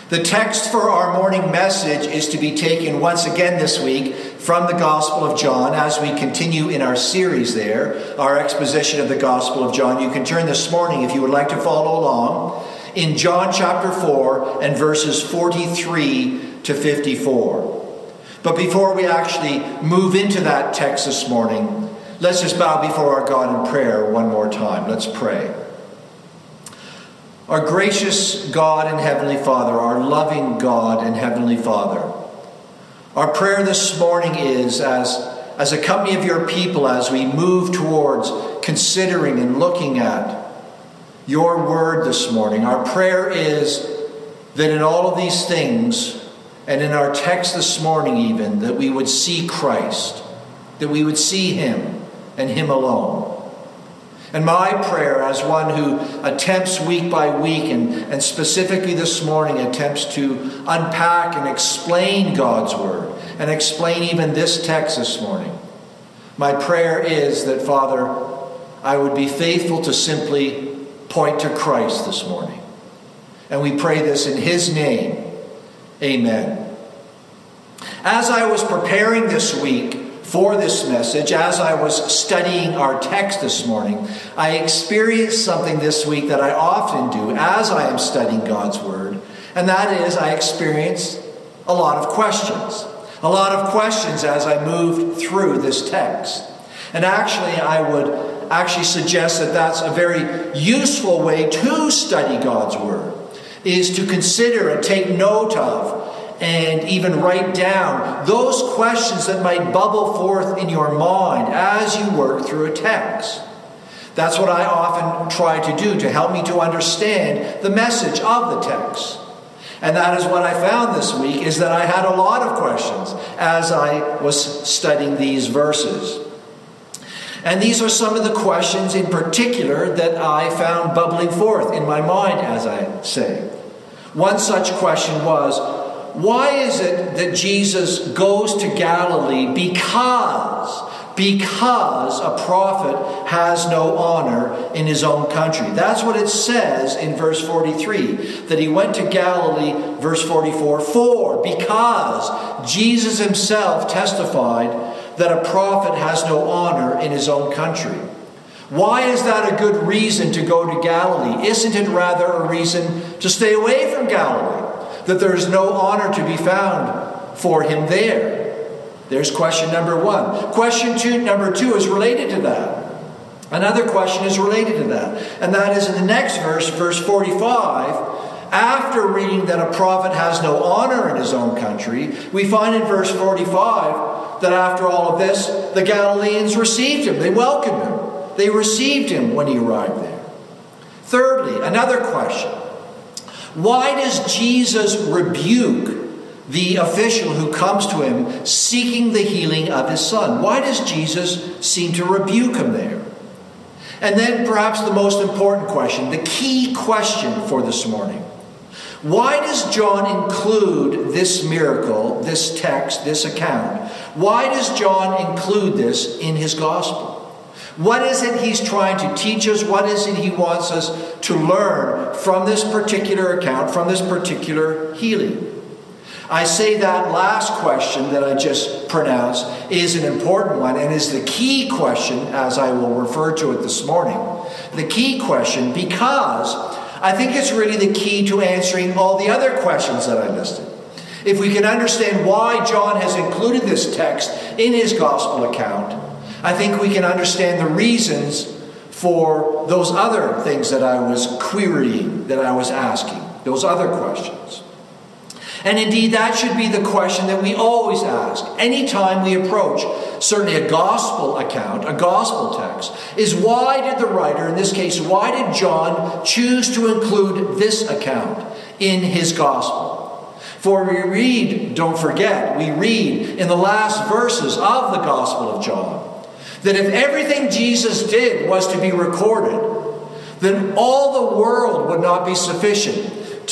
The text for our morning message is to be taken once again this week from the Gospel of John as we continue in our series there, our exposition of the Gospel of John. You can turn this morning, if you would like to follow along, in John chapter 4 and verses 43 to 54. But before we actually move into that text this morning, let's just bow before our God in prayer one more time. Let's pray. Our gracious God and Heavenly Father, our loving God and Heavenly Father, our prayer this morning is as a company of your people, as we move towards considering and looking at your word this morning, our prayer is that in all of these things, and in our text this morning even, that we would see Christ, that we would see Him and Him alone. And my prayer, as one who attempts week by week, and specifically this morning attempts to unpack and explain God's Word, and explain even this text this morning, my prayer is that, Father, I would be faithful to simply point to Christ this morning. And we pray this in His name. Amen. As I was preparing this week for this message, as I was studying our text this morning, I experienced something this week that I often do as I am studying God's Word, and that is I experienced a lot of questions. A lot of questions as I moved through this text. And I would suggest that that's a very useful way to study God's Word, is to consider and take note of and even write down those questions that might bubble forth in your mind as you work through a text. That's what I often try to do to help me to understand the message of the text. And that is what I found this week, is that I had a lot of questions as I was studying these verses. And these are some of the questions in particular that I found bubbling forth in my mind, as I say. One such question was, why is it that Jesus goes to Galilee because a prophet has no honor in his own country? That's what it says in verse 43, that he went to Galilee, verse 44, because Jesus himself testified that a prophet has no honor in his own country. Why is that a good reason to go to Galilee? Isn't it rather a reason to stay away from Galilee? That there is no honor to be found for him there. There's question number one. Number two is related to that. Another question is related to that. And that is in the next verse, verse 45. After reading that a prophet has no honor in his own country, we find in verse 45 that after all of this, the Galileans received him. They welcomed him. They received him when he arrived there. Thirdly, another question. Why does Jesus rebuke the official who comes to him seeking the healing of his son? Why does Jesus seem to rebuke him there? And then perhaps the most important question, the key question for this morning. Why does John include this miracle, this text, this account? Why does John include this in his gospel? What is it he's trying to teach us? What is it he wants us to learn from this particular account, from this particular healing? I say that last question that I just pronounced is an important one and is the key question, as I will refer to it this morning. The key question, because I think it's really the key to answering all the other questions that I listed. If we can understand why John has included this text in his gospel account, I think we can understand the reasons for those other things that I was querying, that I was asking, those other questions. And indeed, that should be the question that we always ask anytime we approach certainly a gospel account, a gospel text, is why did the writer, in this case, why did John choose to include this account in his gospel? For we read, don't forget, we read in the last verses of the Gospel of John, that if everything Jesus did was to be recorded, then all the world would not be sufficient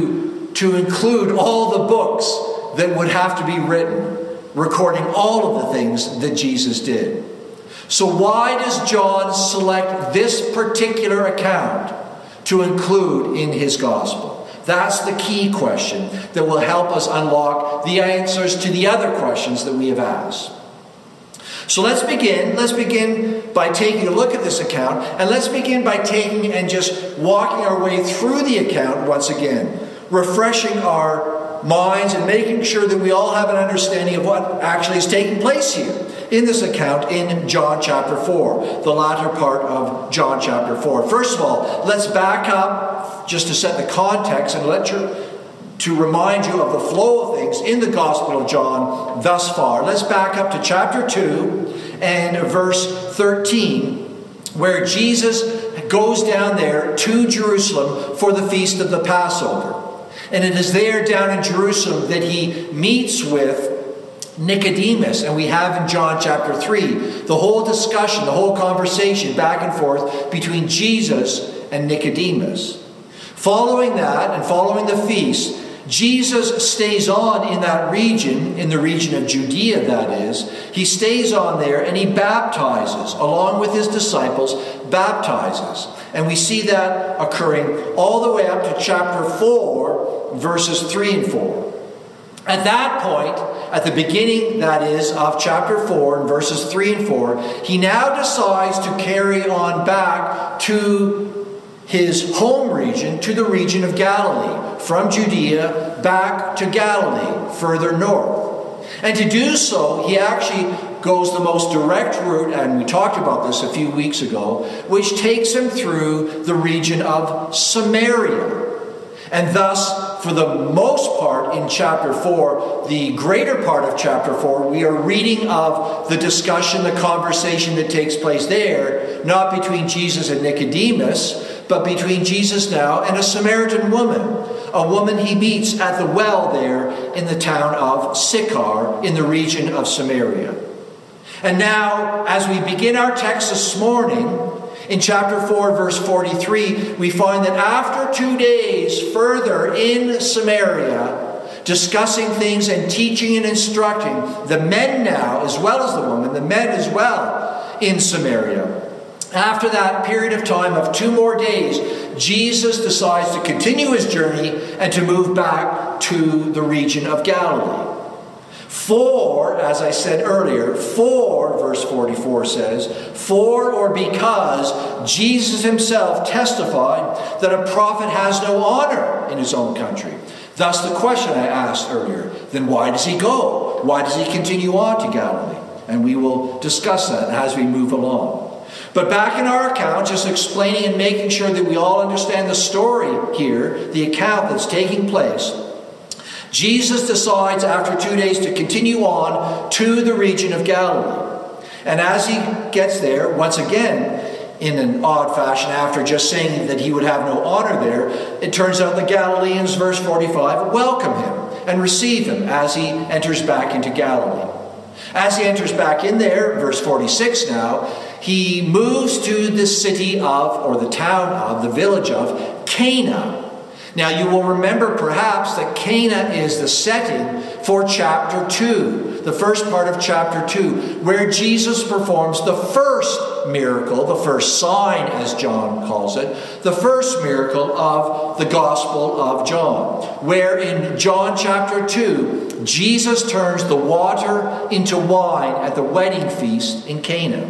to include all the books that would have to be written, recording all of the things that Jesus did. So why does John select this particular account to include in his gospel? That's the key question that will help us unlock the answers to the other questions that we have asked. So let's begin. Let's begin by taking a look at this account, and let's begin by taking and just walking our way through the account once again, refreshing our minds and making sure that we all have an understanding of what actually is taking place here in this account in John chapter 4, the latter part of John chapter 4. First of all, let's back up just to set the context and to remind you of the flow of things in the Gospel of John thus far. Let's back up to chapter 2 and verse 13, where Jesus goes down there to Jerusalem for the feast of the Passover. And it is there down in Jerusalem that he meets with Nicodemus. And we have in John chapter 3 the whole discussion, the whole conversation back and forth between Jesus and Nicodemus. Following that and following the feast, Jesus stays on in that region, in the region of Judea that is. He stays on there and he baptizes, along with his disciples, baptizes. And we see that occurring all the way up to chapter 4, verses 3 and 4. At that point, at the beginning, that is, of chapter 4, and verses 3 and 4, he now decides to carry on back to his home region, to the region of Galilee, from Judea back to Galilee, further north. And to do so, he actually goes the most direct route, and we talked about this a few weeks ago, which takes him through the region of Samaria. And thus, for the most part in chapter 4, the greater part of chapter 4, we are reading of the discussion, the conversation that takes place there, not between Jesus and Nicodemus, but between Jesus now and a Samaritan woman, a woman he meets at the well there in the town of Sychar in the region of Samaria. And now, as we begin our text this morning, in chapter 4, verse 43, we find that after 2 days further in Samaria, discussing things and teaching and instructing, the men now, as well as the woman, the men as well in Samaria, after that period of time of 2 more days, Jesus decides to continue his journey and to move back to the region of Galilee. For, as I said earlier, for, verse 44 says, for or because Jesus himself testified that a prophet has no honor in his own country. Thus the question I asked earlier, then why does he go? Why does he continue on to Galilee? And we will discuss that as we move along. But back in our account, just explaining and making sure that we all understand the story here, the account that's taking place, Jesus decides after 2 days to continue on to the region of Galilee. And as he gets there, once again, in an odd fashion, after just saying that he would have no honor there, it turns out the Galileans, verse 45, welcome him and receive him as he enters back into Galilee. As he enters back in there, verse 46 now, he moves to the city of, or the town of, the village of Cana. Now you will remember perhaps that Cana is the setting for chapter 2, the first part of chapter 2, where Jesus performs the first miracle, the first sign as John calls it, the first miracle of the Gospel of John, where in John chapter 2, Jesus turns the water into wine at the wedding feast in Cana.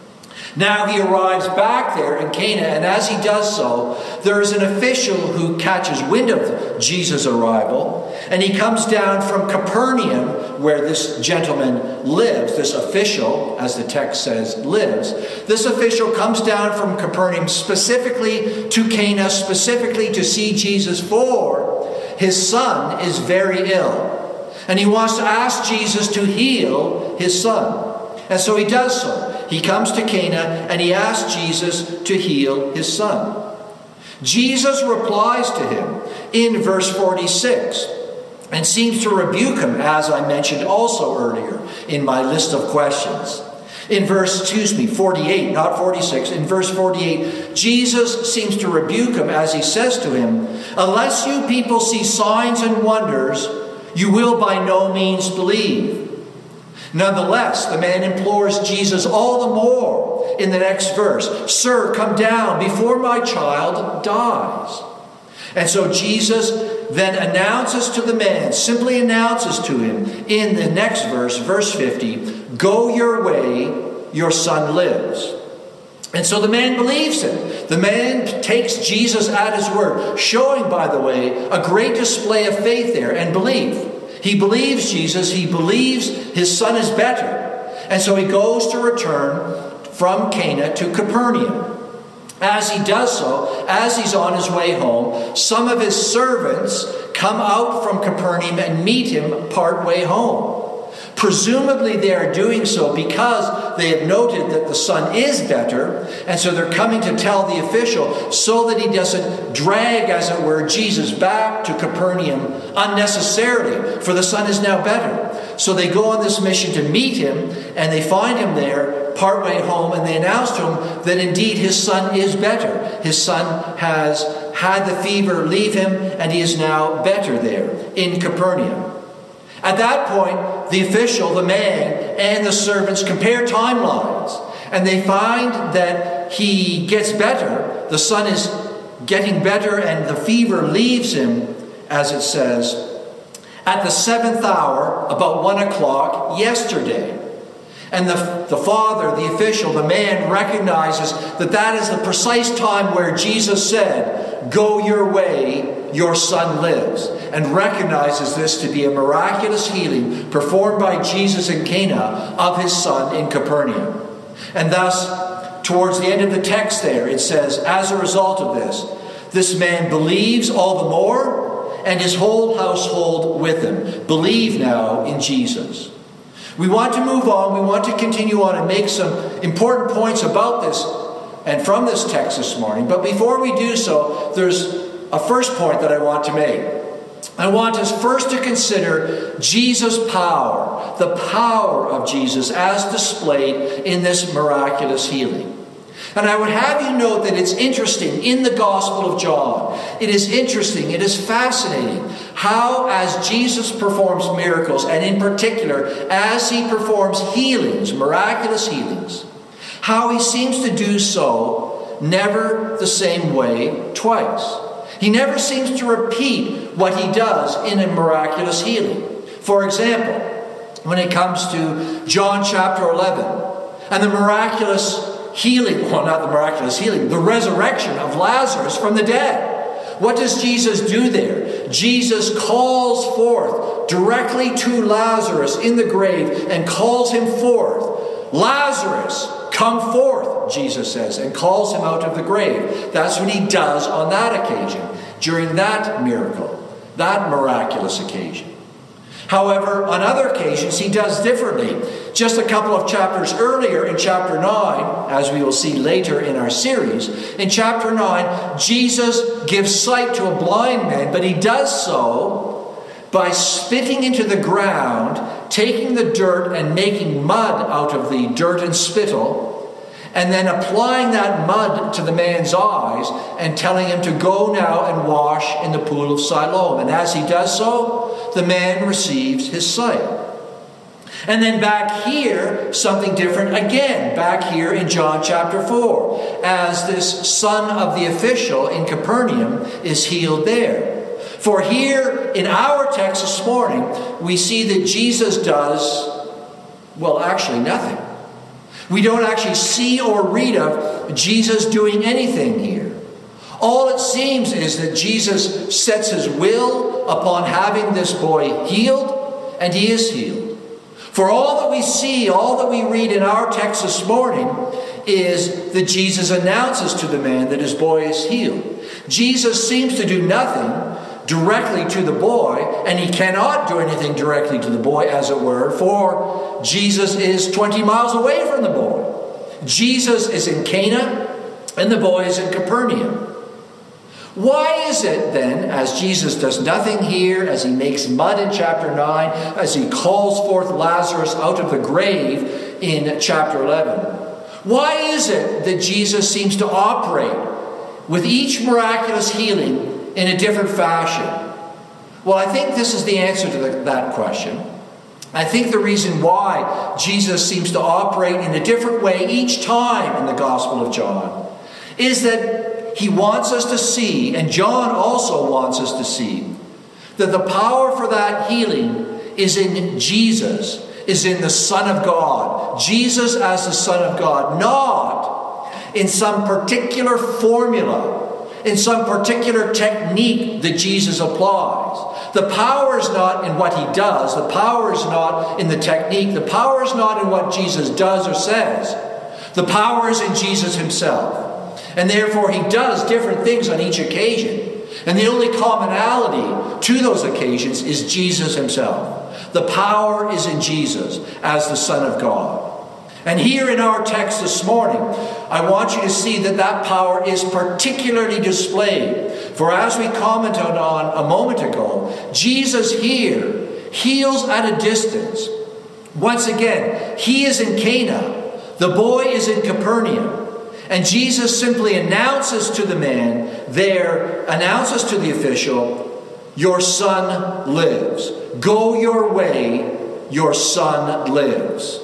Now he arrives back there in Cana, and as he does so, there is an official who catches wind of Jesus' arrival, and he comes down from Capernaum, where this gentleman lives, this official, as the text says, lives. This official comes down from Capernaum specifically to Cana, specifically to see Jesus, for his son is very ill, and he wants to ask Jesus to heal his son. And so he does so. He comes to Cana and he asks Jesus to heal his son. Jesus replies to him in verse 46 and seems to rebuke him, as I mentioned also earlier in my list of questions. In verse 48, not 46, in verse 48, Jesus seems to rebuke him as he says to him, unless you people see signs and wonders, you will by no means believe. Nonetheless, the man implores Jesus all the more in the next verse, Sir, come down before my child dies. And so Jesus then announces to the man, simply announces to him in the next verse, verse 50, "Go your way, your son lives." And so the man believes him. The man takes Jesus at his word, showing, by the way, a great display of faith there and belief. He believes Jesus. He believes his son is better. And so he goes to return from Cana to Capernaum. As he does so, as he's on his way home, some of his servants come out from Capernaum and meet him partway home. Presumably they are doing so because they have noted that the son is better, and so they're coming to tell the official so that he doesn't drag, as it were, Jesus back to Capernaum unnecessarily, for the son is now better. So they go on this mission to meet him, and they find him there partway home, and they announce to him that indeed his son is better. His son has had the fever leave him, and he is now better there in Capernaum. At that point, the official, the man, and the servants compare timelines, and they find that he gets better. The son is getting better, and the fever leaves him, as it says, at the 7th hour, about 1 o'clock yesterday. And the father, the official, the man recognizes that that is the precise time where Jesus said, "Go your way, your son lives," and recognizes this to be a miraculous healing performed by Jesus in Cana of his son in Capernaum. And thus, towards the end of the text there, it says, as a result of this man believes all the more, and his whole household with him. Believe now in Jesus. We want to move on. We want to continue on and make some important points about this and from this text this morning. But before we do so, there's a first point that I want to make. I want us first to consider Jesus' power, the power of Jesus as displayed in this miraculous healing. And I would have you note that it's interesting in the Gospel of John. It is interesting, it is fascinating how as Jesus performs miracles, and in particular as he performs healings, miraculous healings, how he seems to do so never the same way twice. He never seems to repeat what he does in a miraculous healing. For example, when it comes to John chapter 11 and the miraculous healing, well, not the miraculous healing, the resurrection of Lazarus from the dead. What does Jesus do there? Jesus calls forth directly to Lazarus in the grave and calls him forth. "Lazarus, come forth," Jesus says, and calls him out of the grave. That's what he does on that occasion, during that miracle, that miraculous occasion. However, on other occasions, he does differently. Just a couple of chapters earlier, in chapter 9, as we will see later in our series, in chapter 9, Jesus gives sight to a blind man, but he does so by spitting into the ground, taking the dirt and making mud out of the dirt and spittle, and then applying that mud to the man's eyes and telling him to go now and wash in the pool of Siloam. And as he does so, the man receives his sight. And then back here, something different again, back here in John chapter 4, as this son of the official in Capernaum is healed there. For here in our text this morning, we see that Jesus does, well, actually nothing. We don't actually see or read of Jesus doing anything here. All it seems is that Jesus sets his will upon having this boy healed, and he is healed. For all that we see, all that we read in our text this morning is that Jesus announces to the man that his boy is healed. Jesus seems to do nothing directly to the boy, and he cannot do anything directly to the boy, as it were, for Jesus is 20 miles away from the boy. Jesus is in Cana, and the boy is in Capernaum. Why is it then, as Jesus does nothing here, as he makes mud in chapter 9, as he calls forth Lazarus out of the grave in chapter 11, why is it that Jesus seems to operate with each miraculous healing in a different fashion? Well, I think this is the answer to that question. I think the reason why Jesus seems to operate in a different way each time in the Gospel of John is that he wants us to see, and John also wants us to see, that the power for that healing is in Jesus, is in the Son of God. Jesus as the Son of God, not in some particular formula, in some particular technique that Jesus applies. The power is not in what he does. The power is not in the technique. The power is not in what Jesus does or says. The power is in Jesus himself. And therefore he does different things on each occasion. And the only commonality to those occasions is Jesus himself. The power is in Jesus as the Son of God. And here in our text this morning, I want you to see that that power is particularly displayed. For as we commented on a moment ago, Jesus here heals at a distance. Once again, he is in Cana. The boy is in Capernaum. And Jesus simply announces to the man there, announces to the official, your son lives. Go your way, your son lives.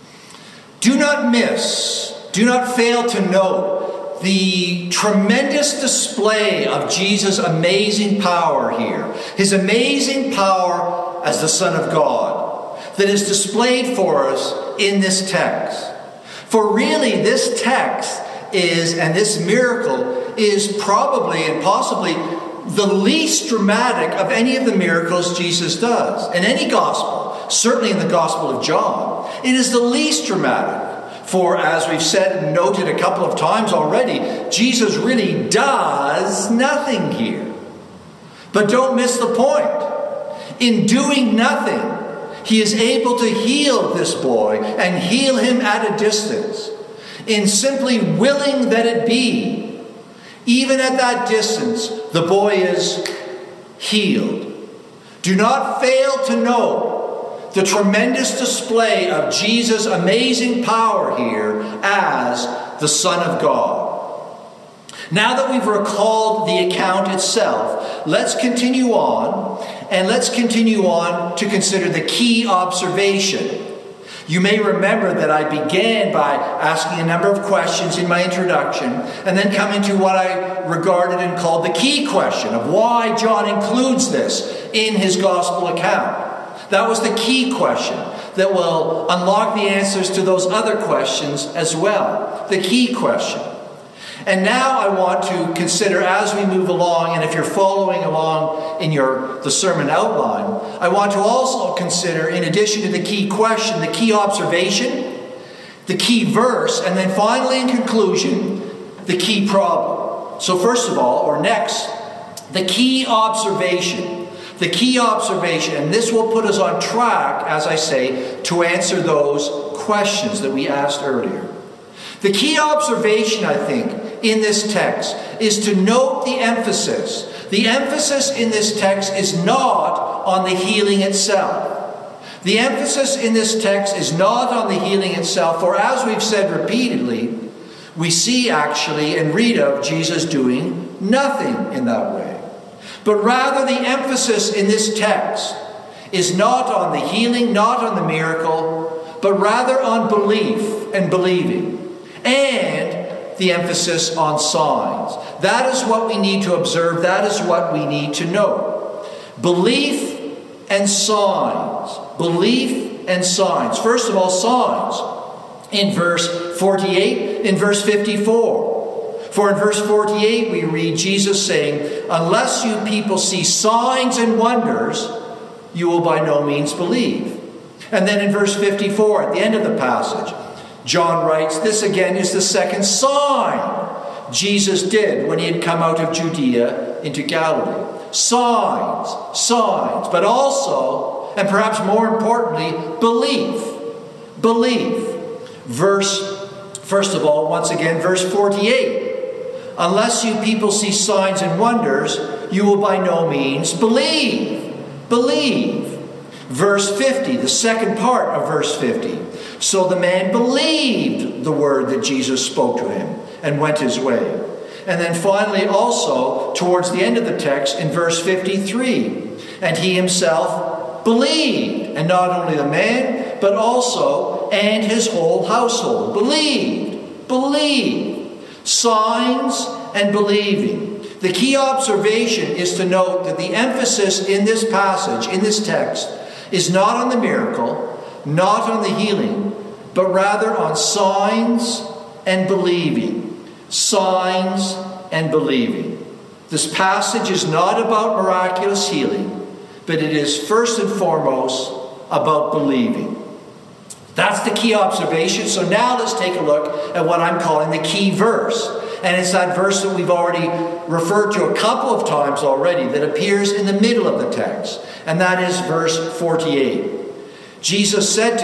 Do not miss, do not fail to note the tremendous display of Jesus' amazing power here. His amazing power as the Son of God that is displayed for us in this text. For really, this text is, and this miracle is probably and possibly the least dramatic of any of the miracles Jesus does in any gospel, certainly in the Gospel of John. It is the least dramatic, for as we've said and noted a couple of times already, Jesus really does nothing here. But don't miss the point. In doing nothing, he is able to heal this boy and heal him at a distance. In simply willing that it be, even at that distance, the boy is healed. Do not fail to know the tremendous display of Jesus' amazing power here as the Son of God. Now that we've recalled the account itself, let's continue on, and let's continue on to consider the key observation. You may remember that I began by asking a number of questions in my introduction and then coming to what I regarded and called the key question of why John includes this in his gospel account. That was the key question that will unlock the answers to those other questions as well. The key question. And now I want to consider as we move along, and if you're following along in the sermon outline, I want to also consider, in addition to the key question, the key observation, the key verse, and then finally in conclusion, the key problem. So first of all, or next, the key observation. The key observation, and this will put us on track, as I say, to answer those questions that we asked earlier. The key observation, I think, in this text is to note the emphasis. The emphasis in this text is not on the healing itself. The emphasis in this text is not on the healing itself, for as we've said repeatedly, we see actually and read of Jesus doing nothing in that way. But rather the emphasis in this text is not on the healing, not on the miracle, but rather on belief and believing. And the emphasis on signs. That is what we need to observe. That is what we need to know. Belief and signs. Belief and signs. First of all, signs. In verse 48, in verse 54. For in verse 48 we read Jesus saying, unless you people see signs and wonders, you will by no means believe. And then in verse 54, at the end of the passage, John writes, this again is the second sign Jesus did when he had come out of Judea into Galilee. Signs, but also, and perhaps more importantly, belief. First of all, once again, verse 48. Unless you people see signs and wonders, you will by no means believe. Verse 50, the second part of verse 50. So the man believed the word that Jesus spoke to him and went his way. And then finally also, towards the end of the text, in verse 53, and he himself believed, and not only the man, but also, and his whole household. Believed. Signs and believing. The key observation is to note that the emphasis in this passage, in this text, is not on the miracle, not on the healing, but rather on signs and believing. Signs and believing. This passage is not about miraculous healing, but it is first and foremost about believing. That's the key observation. So now let's take a look at what I'm calling the key verse. And it's that verse that we've already referred to a couple of times already that appears in the middle of the text. And that is verse 48. Then Jesus said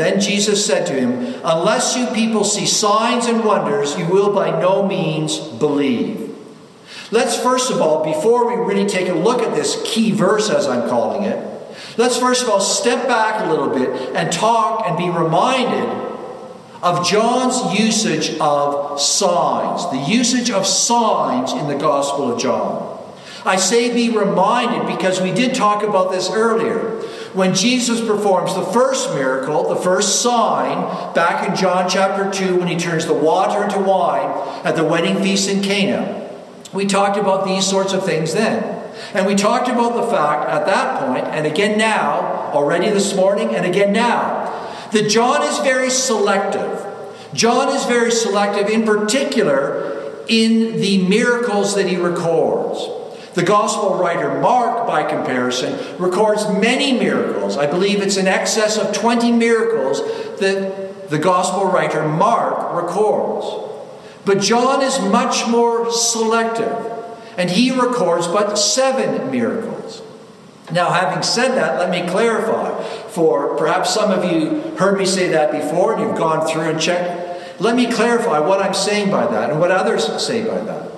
to him, unless you people see signs and wonders, you will by no means believe. Let's first of all, before we really take a look at this key verse as I'm calling it, let's first of all step back a little bit and talk and be reminded of John's usage of signs, the usage of signs in the Gospel of John. I say be reminded because we did talk about this earlier. When Jesus performs the first miracle, the first sign, back in John chapter 2, when he turns the water into wine at the wedding feast in Cana, we talked about these sorts of things then. And we talked about the fact at that point, and again now, already this morning, and again now, that John is very selective. John is very selective, in particular, in the miracles that he records. The Gospel writer Mark, by comparison, records many miracles. I believe it's in excess of 20 miracles that the Gospel writer Mark records. But John is much more selective, and he records but 7 miracles. Now, having said that, let me clarify. For perhaps some of you heard me say that before and you've gone through and checked. Let me clarify what I'm saying by that and what others say by that.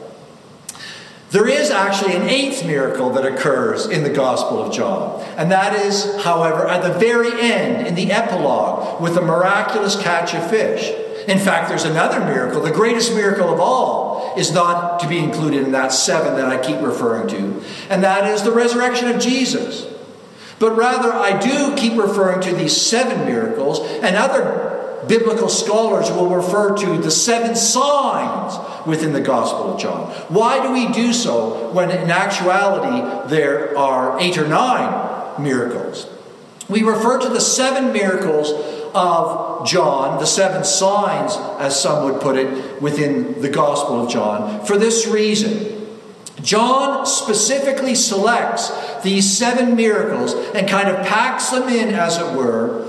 There is actually an 8th miracle that occurs in the Gospel of John. And that is, however, at the very end, in the epilogue, with the miraculous catch of fish. In fact, there's another miracle. The greatest miracle of all is not to be included in that 7 that I keep referring to. And that is the resurrection of Jesus. But rather, I do keep referring to these 7 miracles, and other biblical scholars will refer to the 7 signs within the Gospel of John. Why do we do so when in actuality there are 8 or 9 miracles? We refer to the 7 miracles of John, the 7 signs, as some would put it, within the Gospel of John, for this reason. John specifically selects these 7 miracles and kind of packs them in, as it were,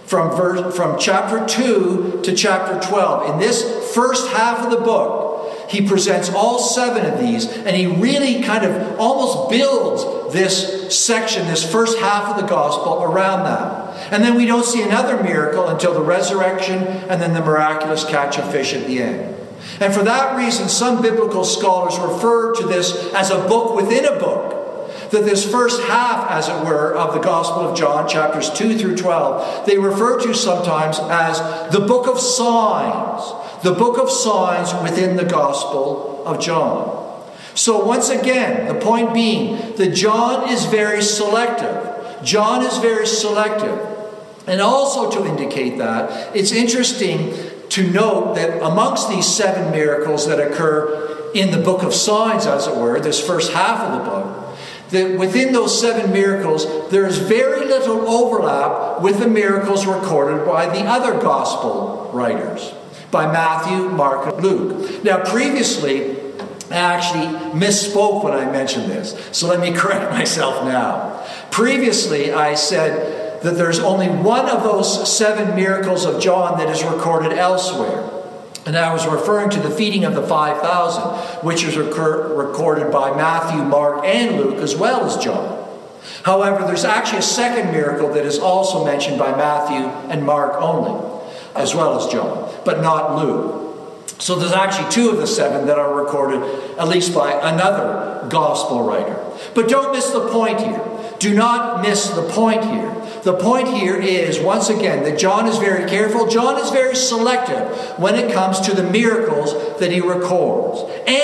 from chapter 2 to chapter 12. In this first half of the book, he presents all 7 of these, and he really kind of almost builds this section, this first half of the gospel, around that. And then we don't see another miracle until the resurrection and then the miraculous catch of fish at the end. And for that reason, some biblical scholars refer to this as a book within a book. That this first half, as it were, of the Gospel of John, chapters 2 through 12, they refer to sometimes as the book of signs. The book of signs within the Gospel of John. So once again, the point being that John is very selective. John is very selective. And also to indicate that, it's interesting to note that amongst these 7 miracles that occur in the book of signs, as it were, this first half of the book, that within those 7 miracles, there is very little overlap with the miracles recorded by the other gospel writers, by Matthew, Mark, and Luke. Now, previously, I actually misspoke when I mentioned this, so let me correct myself now. Previously, I said that there's only one of those 7 miracles of John that is recorded elsewhere. And I was referring to the feeding of the 5,000, which is recorded by Matthew, Mark, and Luke, as well as John. However, there's actually a second miracle that is also mentioned by Matthew and Mark only, as well as John, but not Luke. So there's actually 2 of the 7 that are recorded, at least by another gospel writer. But don't miss the point here. Do not miss the point here. The point here is, once again, that John is very careful. John is very selective when it comes to the miracles that he records.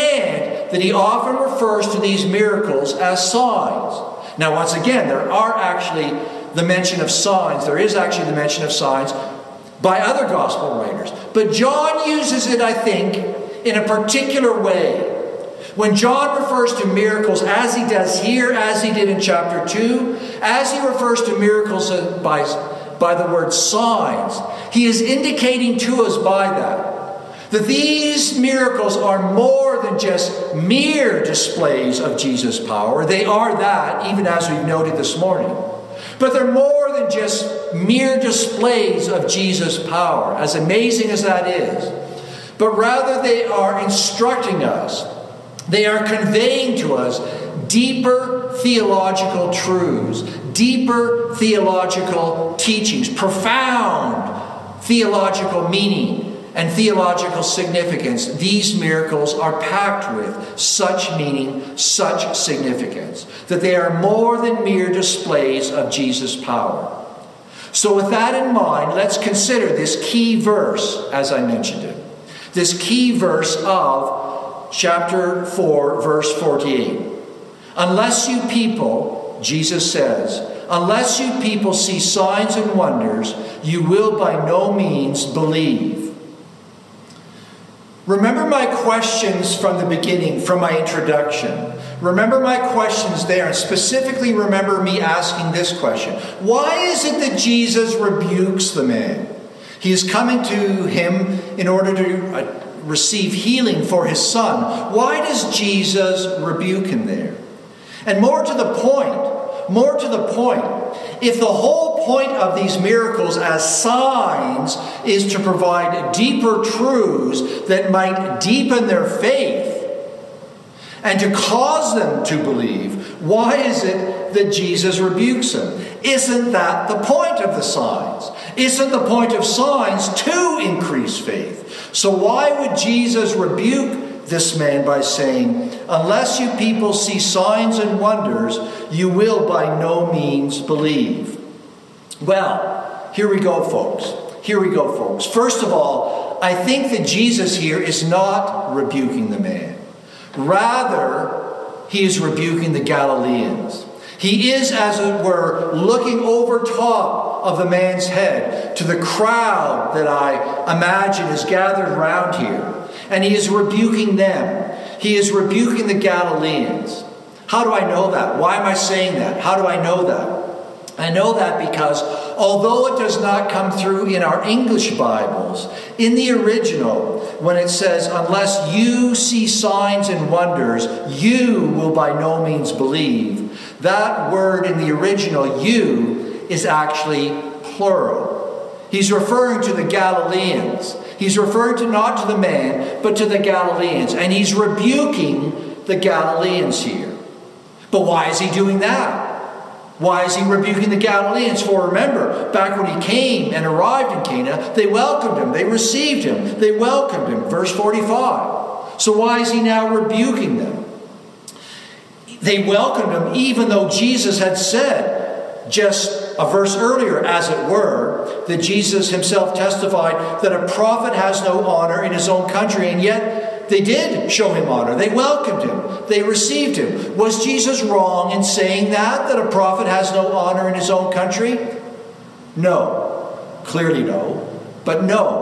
And that he often refers to these miracles as signs. Now, once again, there are actually the mention of signs. There is actually the mention of signs by other gospel writers. But John uses it, I think, in a particular way. When John refers to miracles as he does here, as he did in chapter 2, as he refers to miracles by the word signs, he is indicating to us by that these miracles are more than just mere displays of Jesus' power. They are that, even as we've noted this morning. But they're more than just mere displays of Jesus' power, as amazing as that is. But rather they are instructing us. They are conveying to us deeper theological truths, deeper theological teachings, profound theological meaning and theological significance. These miracles are packed with such meaning, such significance, that they are more than mere displays of Jesus' power. So with that in mind, let's consider this key verse, as I mentioned it. This key verse of chapter 4, verse 48. Unless you people, Jesus says, unless you people see signs and wonders, you will by no means believe. Remember my questions from the beginning, from my introduction. Remember my questions there, and specifically remember me asking this question. Why is it that Jesus rebukes the man? He is coming to him in order to receive healing for his son. Why does Jesus rebuke him there? And more to the point, if the whole point of these miracles as signs is to provide deeper truths that might deepen their faith and to cause them to believe, why is it that Jesus rebukes them? Isn't that the point of the signs? Isn't the point of signs to increase faith? So why would Jesus rebuke this man by saying, unless you people see signs and wonders, you will by no means believe? Well, here we go, folks. First of all, I think that Jesus here is not rebuking the man. Rather, he is rebuking the Galileans. He is, as it were, looking over top of the man's head to the crowd that I imagine is gathered around here. And he is rebuking them. He is rebuking the Galileans. How do I know that? Why am I saying that? How do I know that? I know that because although it does not come through in our English Bibles, in the original, when it says, unless you see signs and wonders, you will by no means believe, that word in the original, you, is actually plural. He's referring to the Galileans. He's referring to not to the man, but to the Galileans. And he's rebuking the Galileans here. But why is he doing that? Why is he rebuking the Galileans? For remember, back when he came and arrived in Cana, they welcomed him. They received him. They welcomed him. Verse 45. So why is he now rebuking them? They welcomed him even though Jesus had said, just a verse earlier, as it were, that Jesus himself testified that a prophet has no honor in his own country, and yet they did show him honor. They welcomed him. They received him. Was Jesus wrong in saying that a prophet has no honor in his own country? No. Clearly no. But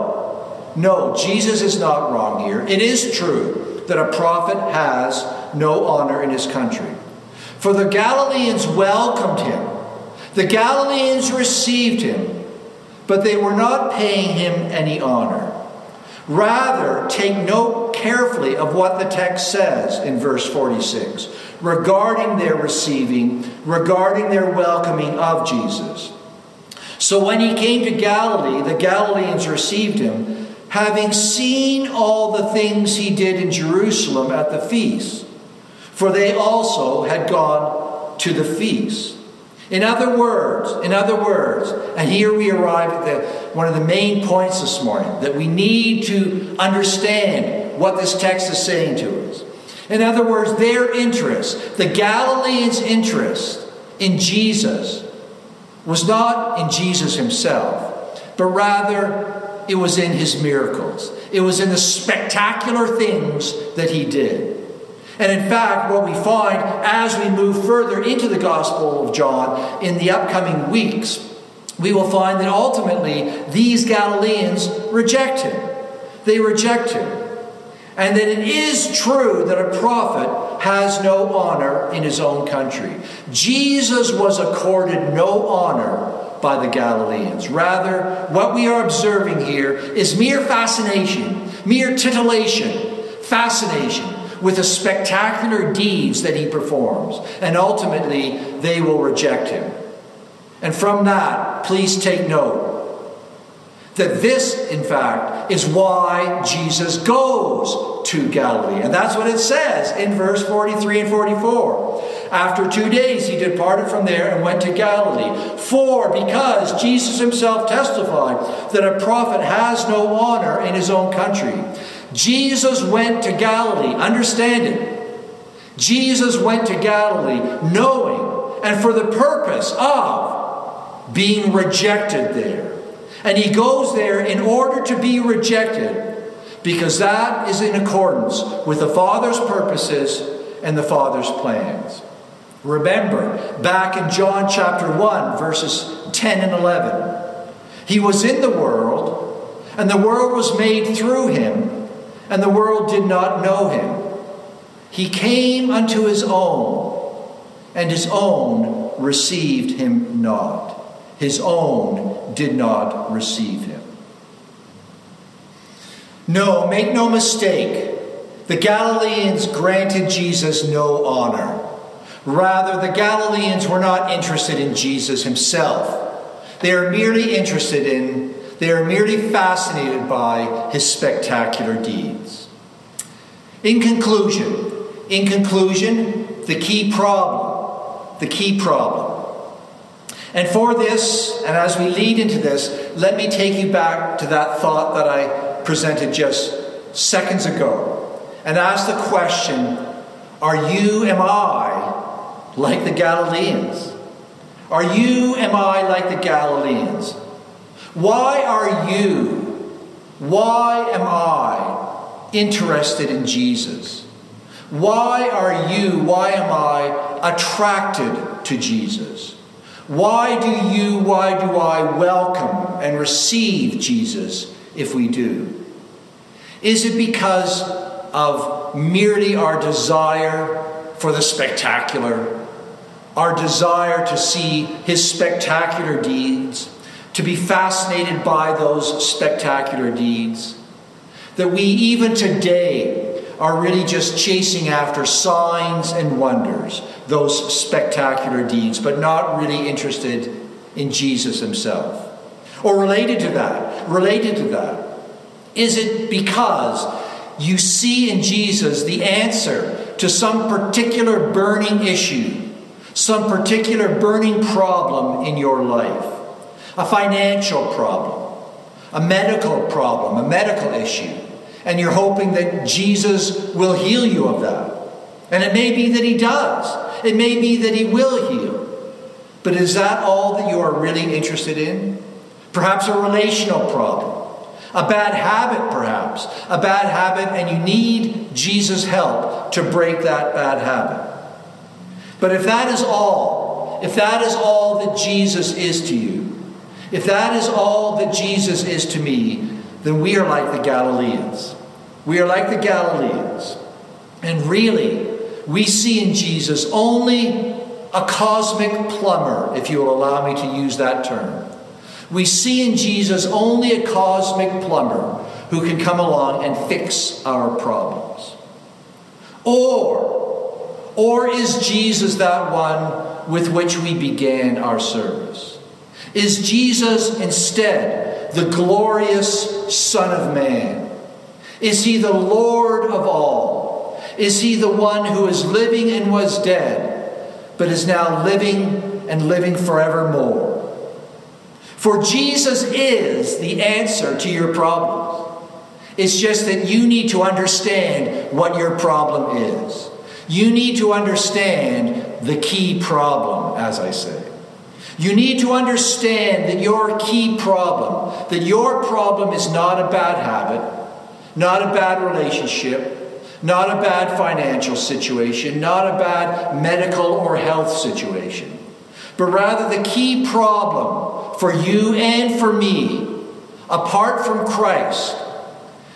no, Jesus is not wrong here. It is true that a prophet has no honor in his country. For the Galileans welcomed him. The Galileans received him, but they were not paying him any honor. Rather, take note carefully of what the text says in verse 46 regarding their receiving, regarding their welcoming of Jesus. So when he came to Galilee, the Galileans received him, having seen all the things he did in Jerusalem at the feast. For they also had gone to the feast. In other words, and here we arrive at one of the main points this morning, that we need to understand what this text is saying to us. In other words, their interest, the Galileans' interest in Jesus, was not in Jesus himself, but rather it was in his miracles. It was in the spectacular things that he did. And in fact, what we find as we move further into the Gospel of John in the upcoming weeks, we will find that ultimately these Galileans reject him. They reject him. and that it is true that a prophet has no honor in his own country. Jesus was accorded no honor by the Galileans. Rather, what we are observing here is mere fascination, mere titillation, fascination with the spectacular deeds that he performs. And ultimately, they will reject him. And from that, please take note that this, in fact, is why Jesus goes to Galilee. And that's what it says in verse 43 and 44. After 2 days, he departed from there and went to Galilee. Because Jesus himself testified that a prophet has no honor in his own country. Jesus went to Galilee. Understand it. Jesus went to Galilee knowing and for the purpose of being rejected there. And he goes there in order to be rejected, because that is in accordance with the Father's purposes and the Father's plans. Remember, back in John chapter 1, verses 10 and 11, he was in the world, and the world was made through him, and the world did not know him. He came unto his own, and his own received him not. His own did not receive him. No, make no mistake. The Galileans granted Jesus no honor. Rather, the Galileans were not interested in Jesus himself. They are merely fascinated by his spectacular deeds. In conclusion, the key problem. And for this, and as we lead into this, let me take you back to that thought that I presented just seconds ago and ask the question, am I like the Galileans? Am I like the Galileans? Why am I interested in Jesus? Why am I attracted to Jesus? Why do I welcome and receive Jesus if we do? Is it because of merely our desire for the spectacular, our desire to see his spectacular deeds, to be fascinated by those spectacular deeds, that we even today are really just chasing after signs and wonders, those spectacular deeds, but not really interested in Jesus himself? Or related to that, is it because you see in Jesus the answer to some particular burning issue, some particular burning problem in your life? A financial problem, a medical problem, a medical issue. And you're hoping that Jesus will heal you of that. And it may be that he does. It may be that he will heal. But is that all that you are really interested in? Perhaps a relational problem. A bad habit, perhaps. A bad habit, and you need Jesus' help to break that bad habit. But if that is all that Jesus is to you, if that is all that Jesus is to me, then we are like the Galileans. We are like the Galileans. And really, we see in Jesus only a cosmic plumber, if you will allow me to use that term. We see in Jesus only a cosmic plumber who can come along and fix our problems. Or is Jesus that one with which we began our service? Is Jesus instead the glorious Son of Man? Is he the Lord of all? Is he the one who is living and was dead, but is now living and living forevermore? For Jesus is the answer to your problems. It's just that you need to understand what your problem is. You need to understand the key problem, as I say. You need to understand that your key problem, that your problem is not a bad habit, not a bad relationship, not a bad financial situation, not a bad medical or health situation, but rather the key problem for you and for me, apart from Christ,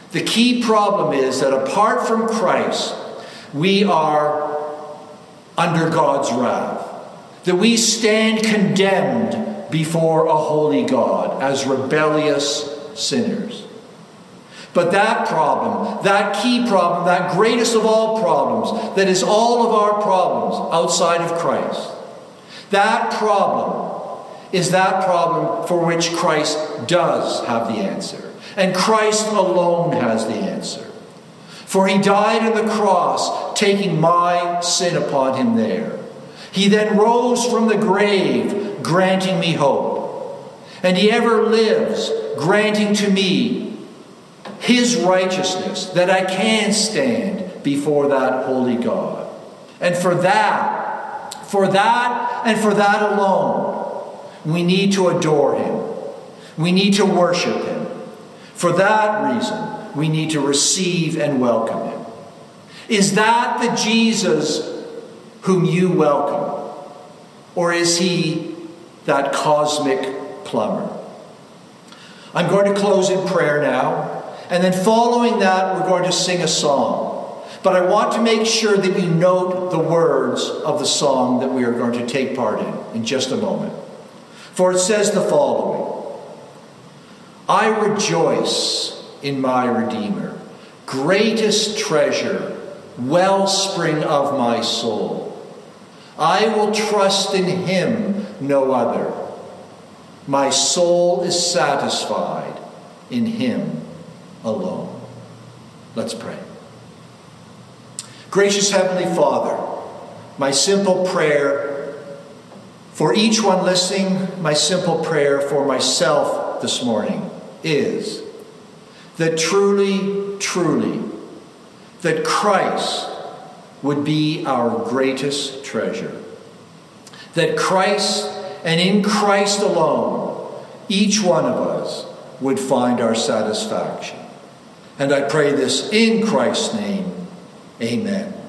The key problem is that apart from Christ, we are under God's wrath. That we stand condemned before a holy God as rebellious sinners. But that problem, that key problem, that greatest of all problems, that is all of our problems outside of Christ, that problem is that problem for which Christ does have the answer. And Christ alone has the answer. For he died on the cross, taking my sin upon him there. He then rose from the grave, granting me hope. And he ever lives, granting to me his righteousness, that I can stand before that holy God. And for that and for that alone, we need to adore him. We need to worship him. For that reason, we need to receive and welcome him. Is that the Jesus whom you welcome? Or is he that cosmic plumber? I'm going to close in prayer now. And then following that, we're going to sing a song. But I want to make sure that you note the words of the song that we are going to take part in just a moment. For it says the following: I rejoice in my Redeemer, greatest treasure, wellspring of my soul. I will trust in him, no other. My soul is satisfied in him alone. Let's pray. Gracious Heavenly Father, my simple prayer for each one listening, my simple prayer for myself this morning is that truly, truly, that Christ would be our greatest treasure. That Christ, and in Christ alone, each one of us would find our satisfaction. And I pray this in Christ's name. Amen.